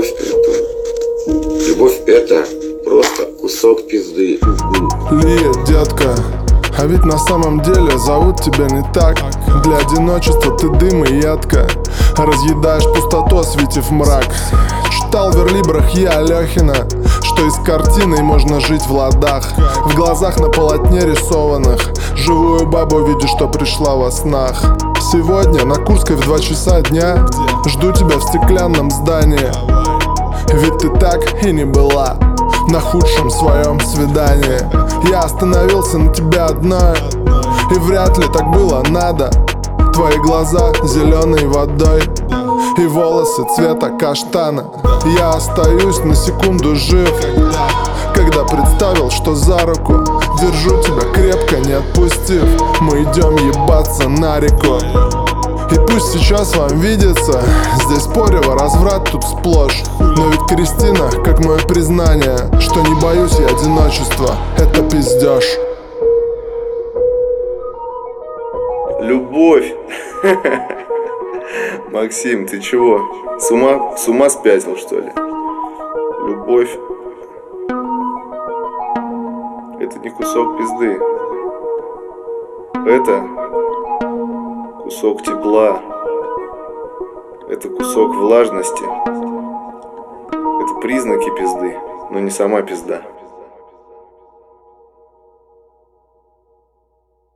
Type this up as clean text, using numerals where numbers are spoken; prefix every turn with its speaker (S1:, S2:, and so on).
S1: Любовь это просто кусок пизды.
S2: Лия, детка, а ведь на самом деле зовут тебя не так. Для одиночества ты дым и ядка, разъедаешь пустоту, осветив мрак. Читал в верлибрах я Алехина, что из картины можно жить в ладах. В глазах на полотне рисованных живую бабу видишь, что пришла во снах. Сегодня на Курской в 2 часа дня жду тебя в стеклянном здании. Ведь ты так и не была на худшем своем свидании. Я остановился на тебя одной, и вряд ли так было надо. Твои глаза зеленой водой и волосы цвета каштана. Я остаюсь на секунду жив, когда представил, что за руку держу тебя крепко, не отпустив. Мы идем ебаться на реку. И пусть сейчас вам видится здесь порево, разврат тут сплошь. Но ведь Кристина, как мое признание, что не боюсь я одиночества, это пиздеж.
S3: Любовь. Максим, ты чего? С ума спятил, что ли? Любовь — это не кусок пизды. Это кусок тепла. Это кусок влажности. Это признаки пизды, но не сама пизда.